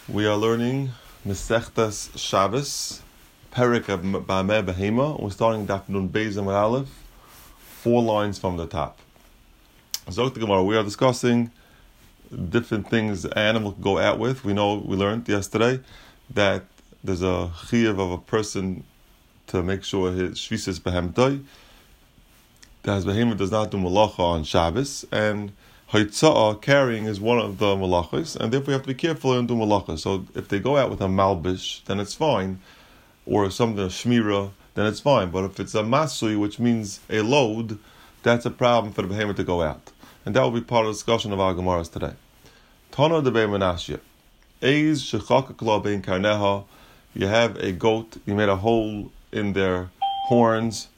We are learning Mesechtas Shabbos, Perek Ba'ameh Behema. We're starting Daf Nun Beis Amud Aleph, 4 lines from the top. Zok the Gemara. We are discussing different things an animal can go out with. We learned yesterday that there's a chiyuv of a person to make sure his shvisis behemtoi. That his behema does not do malacha on Shabbos, and Haitza'ah, carrying, is one of the malachas, and therefore you have to be careful and do malacha. So if they go out with a malbish, then it's fine, or something, a shmira, then it's fine. But if it's a masui, which means a load, that's a problem for the behemoth to go out. And that will be part of the discussion of our Gemaras today. Tana de Menashia. Eiz shechakak la bein karneha. You have a goat, you made a hole in their horns,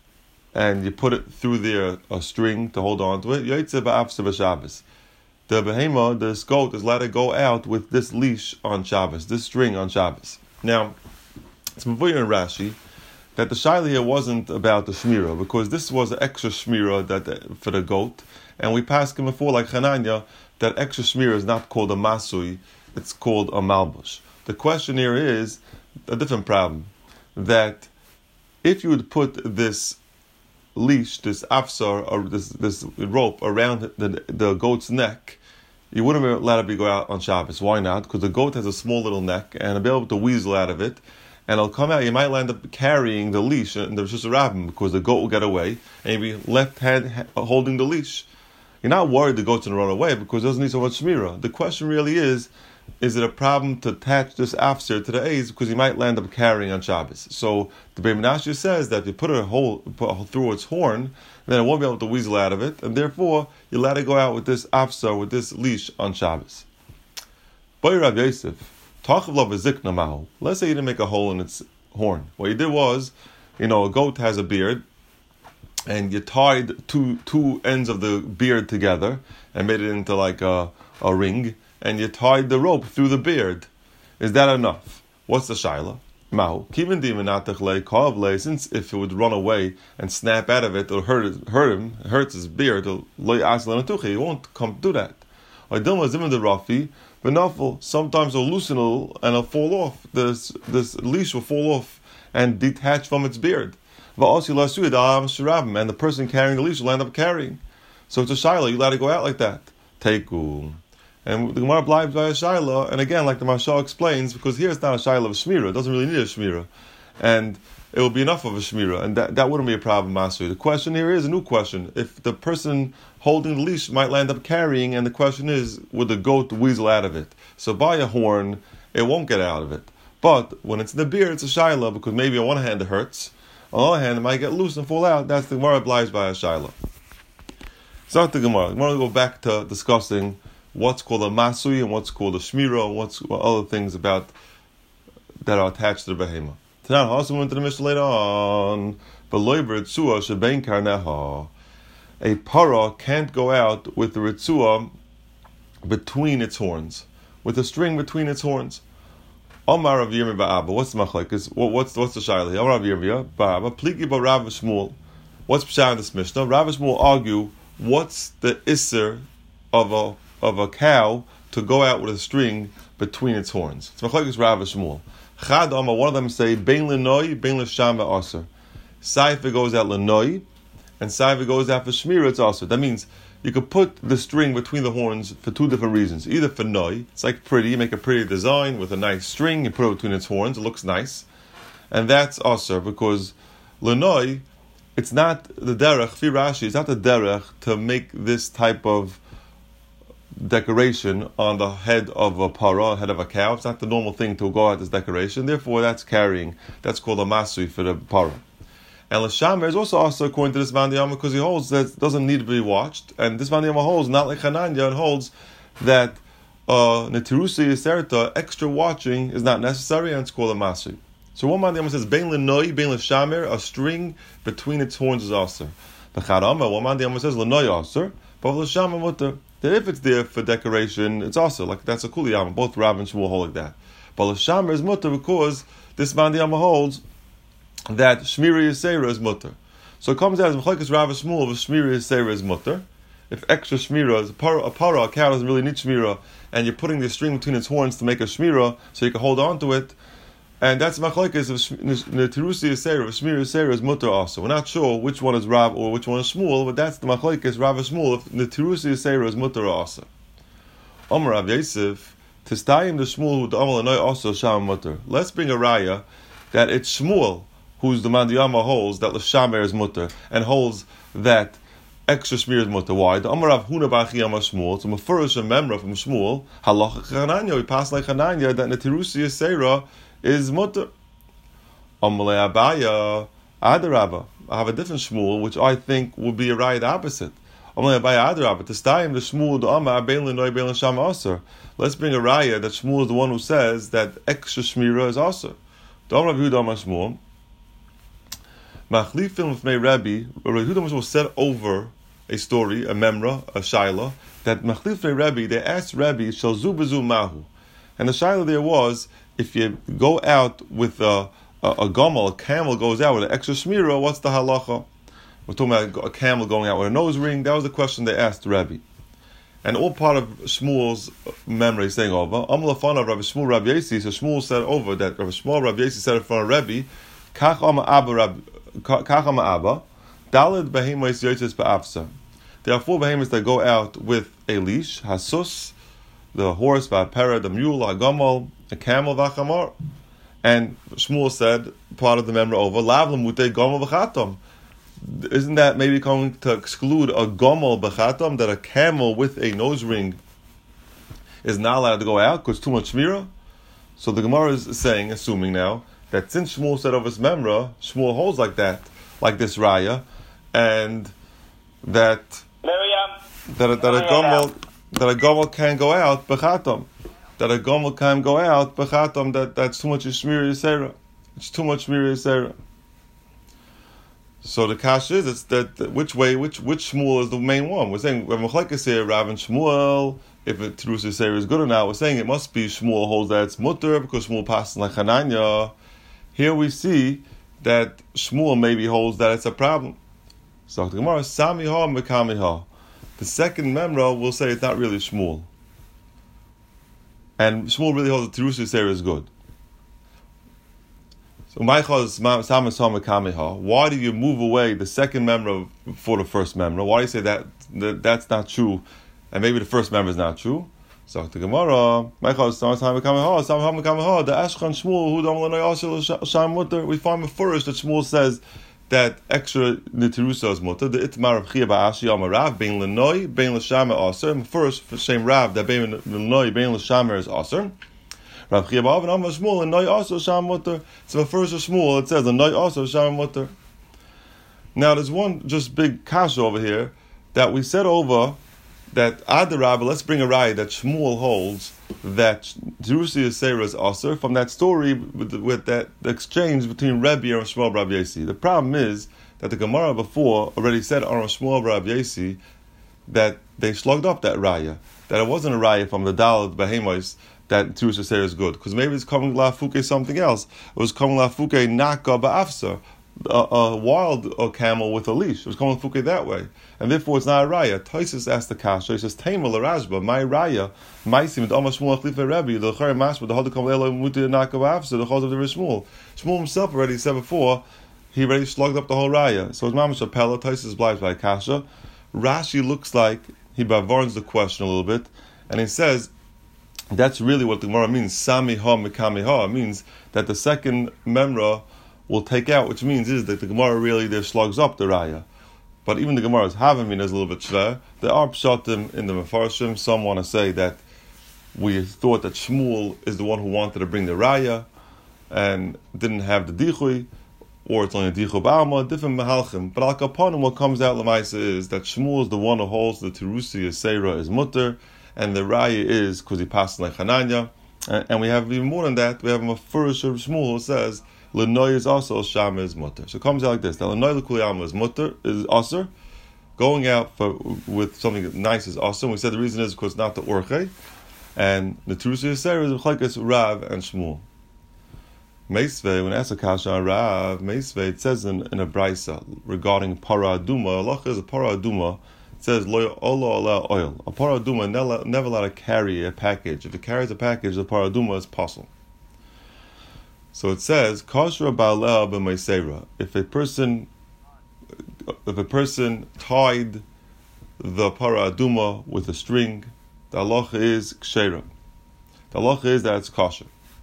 and you put it through a string to hold on to it. Yaitze ba'afse b'Shabbos. The behema, this goat, is allowed to go out with this leash on Shabbos, this string on Shabbos. Now, it's Mavuya in Rashi that the shaila here wasn't about the shmira, because this was an extra shmira for the goat, and we passed him before, like Hananya, that extra shmira is not called a masui, it's called a malbush. The question here is a different problem, that if you would put this leash, this afsar, or this rope around the goat's neck, you wouldn't be allowed to go out on Shabbos. Why not? Because the goat has a small little neck, and it'll be able to weasel out of it, and it'll come out. You might end up carrying the leash, and there's just a rabbin, because the goat will get away, and you'll be left hand holding the leash. You're not worried the goat's going to run away, because it doesn't need so much shmira. The question really is it a problem to attach this afsar to the A's, because you might land up carrying on Shabbos? So the Beit Menashe says that if you put a hole through its horn, then it won't be able to weasel out of it, and therefore you'll let it go out with this afsar, with this leash on Shabbos. Boy Rav Yosef, Tachav la v'zikna mahu. Let's say you didn't make a hole in its horn. What you did was, a goat has a beard, and you tied two ends of the beard together and made it into like a ring, and you tied the rope through the beard. Is that enough? What's the shaila? Mahu. Kivin diminatachle kavle. Since if it would run away and snap out of it or hurts his beard, he won't come to do that. Sometimes it'll loosen a little and it'll fall off. This leash will fall off and detach from its beard. And the person carrying the leash will end up carrying. So it's a shaila. You let it go out like that. Teiku. And the Gemara blives by a shaila, and again, like the Mashal explains, because here it's not a shaila of shmira, it doesn't really need a shmira, and it will be enough of a shmira, and that wouldn't be a problem, Masri. The question here is a new question. If the person holding the leash might land up carrying, and the question is, would the goat weasel out of it? So by a horn, it won't get out of it. But when it's in the beard, it's a shaila, because maybe on one hand it hurts, on the other hand it might get loose and fall out. That's the Gemara blives by a shaila. So the Gemara. I want to go back to discussing what's called a masui and what's called a shmira and what's other things about that are attached to the behema. Tonight, also went to the Mishnah later on. A para can't go out with the ritzua between its horns, with a string between its horns. Omar Rav Yirmiyah ba'Abba. What's the machlekes? What's the shaila? Omar Rav Yirmiyah ba'Abba. Pliki ba Rav Shmuel. What's pshat in this Mishnah? Rav Shmuel argue what's the isser of a cow to go out with a string between its horns. It's machlekes Rav Shmuel. Chad Amar, one of them say bein lenoi, bein l'shama aser. Saifa goes out lenoi, and Saifa goes out for shmira. It's aser. That means you could put the string between the horns for 2 different reasons. Either for noi, it's like pretty, you make a pretty design with a nice string, you put it between its horns, it looks nice, and that's aser, because lenoi, it's not the derech. Fi Rashi, it's not the derech to make this type of decoration on the head of a para, head of a cow. It's not the normal thing to go out this decoration. Therefore, that's carrying. That's called a masui for the para. And l'shamer is also according to this Vandiyama, because he holds that it doesn't need to be watched. And this Vandiyama holds, not like Hananya, it holds that netirusi yiserta, extra watching is not necessary, and it's called a masui. So one Vandiyama says, bein l'noi, bein l'shamer, a string between its horns is aser. The Charama, one Vandiyama says, l'noi aser, but l'shamer mutter. That if it's there for decoration, it's also like that's a kuliyama. Both Rav and Shmuel hold like that. But l'shamer is mutter because this Vandiyama holds that shmiri yisera is mutter. So it comes out as machlekes Rav and Shmuel of shmiri yisera is mutter, if extra shmira, a cow doesn't really need shmira, and you're putting the string between its horns to make a shmira so you can hold on to it, and that's machlokes of Netirusi Yisera, of Shmira Yisera is mutter also. We're not sure which one is Rav or which one is Shmuel, but that's the machlokes Rav and Shmuel, if Netirusi Yisera is mutter also. Omer Rav Yosef, Tistayim the Shmuel who the Omer Lanoi also Sham mutter. Let's bring a raya that it's Shmuel who's the Mandiyama holds that L'Shamer is mutter, and holds that extra shmir is mutter. Why? The Amar Rav Huna Bar Chiyama Shmuel, it's a mefurish memra from Shmuel, halacha Chananya, we pass like Chananya, that Netirusi Yisera is mutter. Amalei Abaya Adarabba. I have a different Shmuel, which I think would be a right opposite. Amalei Abaya Adarabba. To stayim the Shmuel the Amar Bein Lenoi Bein L'Sham Aser. Let's bring a raya that Shmuel is the one who says that extra shmira is Aser. The Amar Rav Yehuda Amar Shmuel. Machlifim with Mei Rabbi. Rav Yehuda will set over a story, a memra, a shaila, that Machlif Mei Rabbi. They asked Rabbi Shal Zu Bezu Mahu, and the shaila there was, if you go out with a gomel, a camel goes out with an extra shmira, what's the halacha? We're talking about a camel going out with a nose ring. That was the question they asked Rabbi. And all part of Shmuel's memory saying over, Amlafana Rabbi Shmuel Rabbi Yasi, so Shmuel said over that Rabbi Shmuel Rabbi Yasi said in front of Rabbi, Kach Ama Abba, Dalid Behemois Yotzes Ba'afsa. There are 4 behemoths that go out with a leash, Hasus, the horse, Va'pera, the mule, Hagomel, a camel, V'chamar. And Shmuel said, part of the memory over, Lav Lamute Gomel V'chatom. Isn't that maybe going to exclude a Gomel B'chatom, that a camel with a nose ring is not allowed to go out because too much shmira? So the Gemara is saying, assuming now, that since Shmuel said of his memra, Shmuel holds like that, like this raya, and that a gomel can go out b'chatom, that a gomel can go out b'chatom, that's too much shmir yisera. It's too much shmir yisera. So the kash is, it's that which Shmuel is the main one? We're saying when Machlekes here, Rav and Shmuel, if it Terus Yisera is good or not, we're saying it must be Shmuel holds that it's mutter because Shmuel passes like Hananya. Here we see that Shmuel maybe holds that it's a problem. So the Gemara, Samiha Mekamiha. The second memra will say it's not really Shmuel. And Shmuel really holds that Terus Yisera is good. So why do you move away the second memra for the first memra? Why do you say that's not true, and maybe the first memra is not true? So the Gemara, the Ashkan Shmuel, we find Mefurish that Shmuel says that extra Netirusa is mutter. The Itmar of Chia Ba'ashi Amarav, Bein Lenoi, Bein L'Shamer Aser. Mefurish for Shem Rav that Bein Lenoi, Bein L'Shamer is Aser. Rav Chia Ba'av and Amar Shmuel and Noi also Sham mutter. So Mefurish of Shmuel it says and Noi also Sham mutter. Now there's one just big kasha over here that we said over. That Adarabba, let's bring a raya that Shmuel holds that Jerusi Yisera is Aser from that story with that exchange between Rabbi and Shmuel Rabbi Yasi. The problem is that the Gemara before already said on Shmuel Rabbi Yasi that they slugged up that raya, that it wasn't a raya from the Daled Behemois that Jerusi Yisera is good, because maybe it's coming la fuke something else. It was coming la fuke naka ba'afsa, a wild camel with a leash. It was coming fuke that way. And therefore it's not a raya. Taisus asked the kasha. He says, "Taimel Rashba, my raya, ma'asim et Amar Shmuel Chlifa Rabbi, the Chayim Mashba, the Hadakam Leila Muti Nakav Avsa, the Chaz of the Shmuel." Shmuel himself already said before, he already slugged up the whole raya. So it's Mamash Apella. Taisus obliged by kasha. Rashi looks like he bavarns the question a little bit, and he says that's really what the Gemara means. Sami ha mikami ha means that the second memra will take out, which means is that the Gemara really there slugs up the raya. But even the Gemara's Havamina is a little bit shver. There are pshatim in the Mefarshim. Some want to say that we thought that Shmuel is the one who wanted to bring the raya and didn't have the dichui, or it's only a dichu b'alma, different mahalchim. But al kapanim, what comes out l'maisa is that Shmuel is the one who holds the Terusi Yisera is mutter, and the raya is because he passed like Hananya. And we have even more than that. We have a Mefurish of Shmuel who says L'noi is also Shama is mutter. So it comes out like this. Now L'noi l'kuliyama is mutter, is aser. Going out with something nice is awesome. We said the reason is because not the orche. And the Terusa Yisera is Chalkas Rav and Shmuel. Meisvei, when asked a kasha on Rav, Meisvei, it says in a brisa regarding para aduma, Allah is a para aduma It says lo ola oil. A paraduma never allowed to carry a package. If it carries a package, the paraduma is possible. So it says kashra ba'aleh b'meisera. If a person tied the paraduma with a string, the halacha is kshera. The halacha is that it's kosher.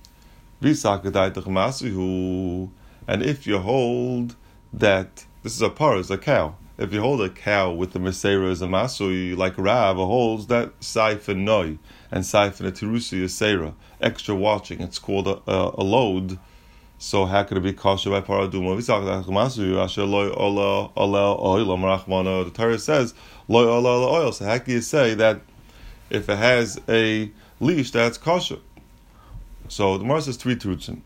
And if you hold that this is a parah, it's a cow. If you hold a cow with the mesera as a masui, like Rav holds that saif and noi and saif and a tirusi is seira, extra watching. It's called a load. So how could it be kosher by paraduma? The Torah says loy ola oil. So how can you say that if it has a leash that's kosher? So the Gemara says three truths.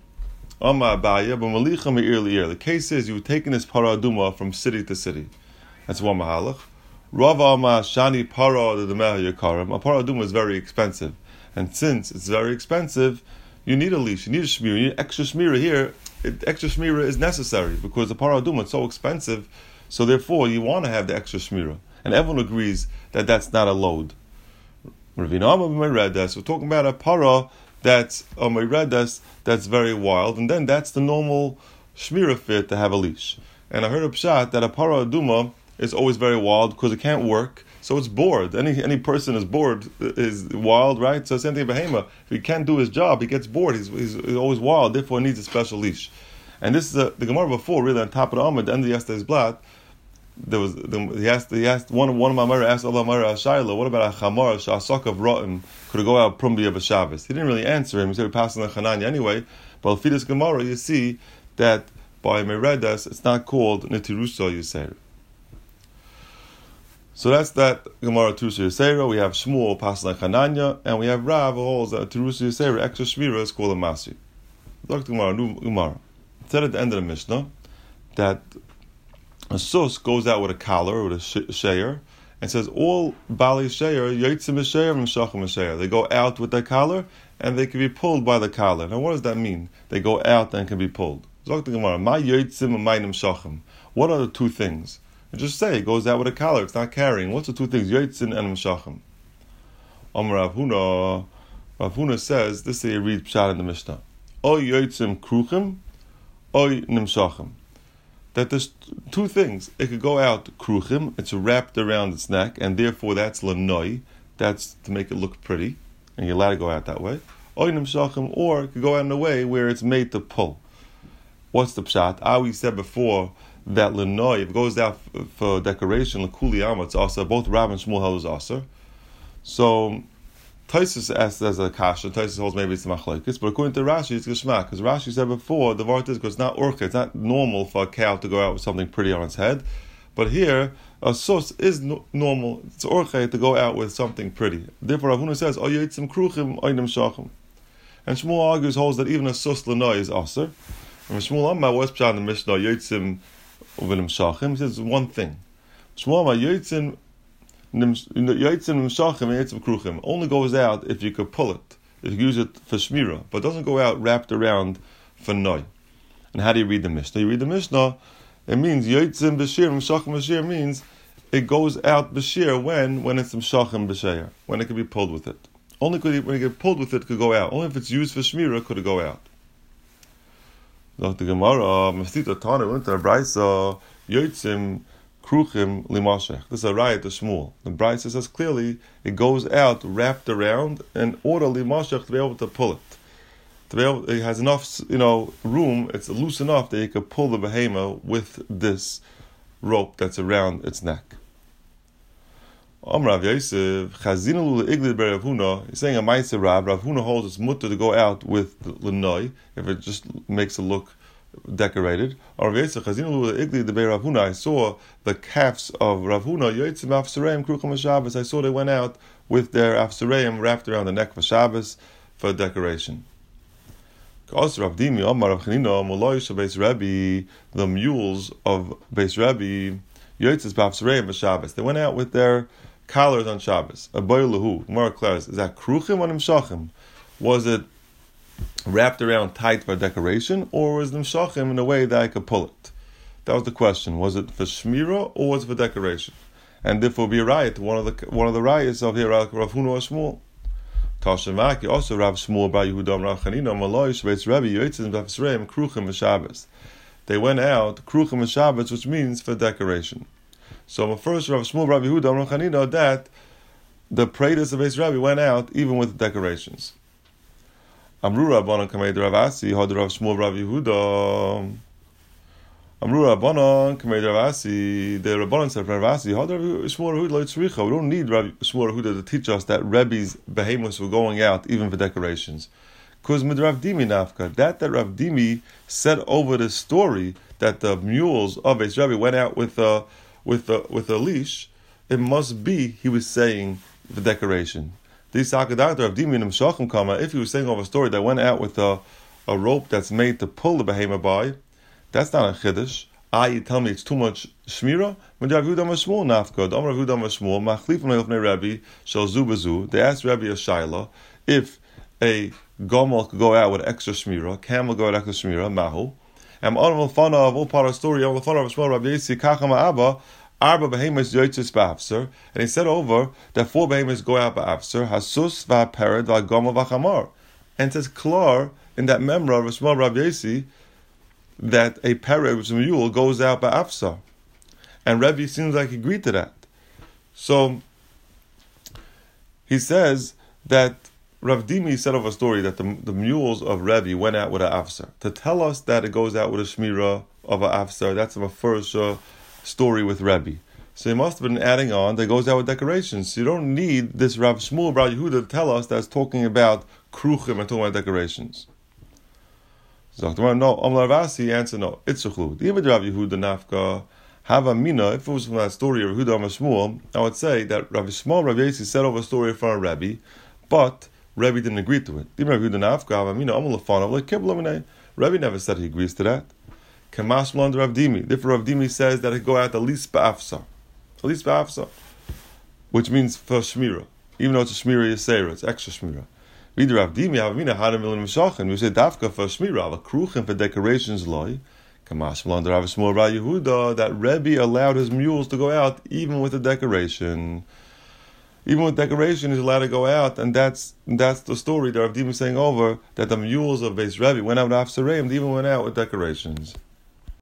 The case is you were taking this paraduma from city to city. That's one mahalach. Rav Amar Shani Para the Demeha Yakarim. A paraduma is very expensive, and since it's very expensive, you need a leash, you need a shmira, you need extra shmira here. Extra shmira is necessary because the paraduma is so expensive, so therefore you want to have the extra shmira, and everyone agrees that that's not a load. We're talking about a para that's that's very wild, and then that's the normal shmira fit to have a leash. And I heard a pshat that a paraduma is always very wild because it can't work, so it's bored. Any person is bored is wild, right? So same thing behema. If he can't do his job, he gets bored. He's always wild. Therefore, he needs a special leash. And this is the Gemara before, really on top of the Amud, the end of yesterday's blot. He asked one of my Mara asked Allah Mara Shaila, what about a chamar shasok of rotten could go out prumbi of Shabbos? He didn't really answer him. He said we passed on the Chananya anyway. But if this Gemara, you see that by Meredas it's not called Netiruso Yisera. So that's that Gemara Tirusa Yisera. We have Shmuel passing like Hananya, and we have Rav who holds that Tirusa Yisera extra shmira is called a Masi. Look at Gemara, new Gemara. It said at the end of the Mishnah that a sus goes out with a collar or with a sheyer and says all Bali sheyer yotzim sheyer and shachim sheyer. They go out with their collar and they can be pulled by the collar. Now what does that mean? They go out and can be pulled. Look at the Gemara. My yotzim and mainim shachim. What are the two things? And just say it goes out with a collar. It's not carrying. What's the two things? Yotzin and mshachim. Rav Huna says this. Is he read pshat in the Mishnah. Oy yotzim kruchim, oy nimshachim. That there's two things. It could go out kruchim. It's wrapped around its neck, and therefore that's lanoi. That's to make it look pretty, and you're allowed to go out that way. Oy nimshachim, or it could go out in a way where it's made to pull. What's the pshat? We said before that lenoi, if it goes out for decoration, l'kuli ama, it's also both Rav and Shmuel held is also. So Taisus asks as a kasha. Taisus holds maybe it's machlekes, but according to Rashi, it's geshmak. Because Rashi said before the vart is because it's not orcha. It's not normal for a cow to go out with something pretty on its head. But here a sus is normal. It's orcha to go out with something pretty. Therefore, Rav Huna says, "Oh, yitzim kruchim, oynim shachim." And Shmuel argues holds that even a sus lenoi is aser. And Shmuel Amma was pshat in the Mishnah yitzim uvenim shachim. He says one thing. Shmuel Amma yitzim. Only goes out if you could pull it, if you use it for shmira, but doesn't go out wrapped around for noi. And how do you read the Mishnah? You read the Mishnah, it means yotzim b'shir, mshachim b'shir means it goes out b'shir when it's mshachim b'shir, when it can be pulled with it. Only when you get pulled with it could go out. Only if it's used for shmira could it go out. The Gemara, Mastita Tana, went to a brayso yotzim kruchim limashech. This is a riot to Shmuel. The Brisa says clearly it goes out wrapped around in order limashech to be able to pull it. To be able, it has enough, room. It's loose enough that you can pull the behema with this rope that's around its neck. Rav Yosef chazinu le'iglid Rav Huna. He's saying a ma'aser Rav Huna holds it's mutter to go out with lenoi if it just makes it look decorated. I saw the calves of Rav Huna. I saw they went out with their afsareim wrapped around the neck for Shabbos for decoration. The mules of Beis Rabbi they went out with their collars on Shabbos. More class is that kruchim or nimshachim? Was it wrapped around tight for decoration, or was them shachim in a way that I could pull it? That was the question. Was it for shmira or was it for decoration? and therefore be a riot. One of the riots of here, Rav Huna or Shmuel. Tashamaki also Rav Shmuel Bar Yehuda Rav Chanina Maloi Shveitz Rebbe Yotzim B'Fsreim Kruchim V'Shabbos. They went out Kruchim V'Shabbos, which means for decoration. So first Rav Shmuel Bar Yehuda Rav Chanina that the praetors of Beis Rebbe went out even with decorations. Amru Rabbanan Kamei Rav Asi Had Rav Shmuel Bar Yehuda. Amru Rabbanan Kamei Rav Asi. The Rabbanan said Rav Asi Had Rav Shmuel Yehuda Lo Tzricha. We don't need Rav Shmuel Yehuda to teach us that Rebbe's behemoths were going out even for decorations. Because with Rav Dimi Nafka, that Rav Dimi said over the story that the mules of Beis Rebbe went out with a leash, it must be he was saying the decoration. If he was saying over a story that went out with a rope that's made to pull the behemoth by, that's not a chiddush. You tell me it's too much shmira. They asked Rabbi Yashayla if a gomel could go out with extra shmira, camel go out with extra shmira, mahu. And on fana of all part of the story, on the fana of Shmuel Rabbi Yisi Kachama Abba, Arba behemoths yotzes ba'afser, and he said over that 4 behemoths go out ba'afser, hasus va'pered va'gomel va'chamar, and it says klar in that memra of Shmuel Rabbi Yisi that a pered, which is a mule, goes out ba'afser, and Rebbe seems like he agreed to that. So he says that Rav Dimi said of a story that the mules of Rebbe went out with an afser. To tell us that it goes out with a shmira of an afser, that's a first story with Rebbe. So he must have been adding on that goes out with decorations. So you don't need this Rav Shmuel Bar Yehuda to tell us that's talking about kruchim and talking about decorations. So no, Amar Ravasi answer no. It's a chlu. The image Rav Yehuda Nafka Hava Mina. If it was from that story of Yehuda Amar Shmuel, I would say that Rav Shmuel Rav Yesi said over a story in front of Rebbe, but Rebbe didn't agree to it. Rebbe never said he agrees to that. Kamash Mlon Rav Dimi. Therefore, Rav Dimi says that it go out at least ba'afsa, which means for shmira, even though it's a shmira yisera, it's extra shmira. Read Rav Dimi Havamina Hadam Milim Mishachin. We say dafka for shmira, but kruchim for decorations loy. Kamash Mlon Rav Shmuel Bar Yehuda that Rebbe allowed his mules to go out even with the decoration. Even with decoration, he's allowed to go out, and that's the story that Rav Dimi is saying over, that the mules of Beis Rebbe went out with Afsareim, they even went out with decorations.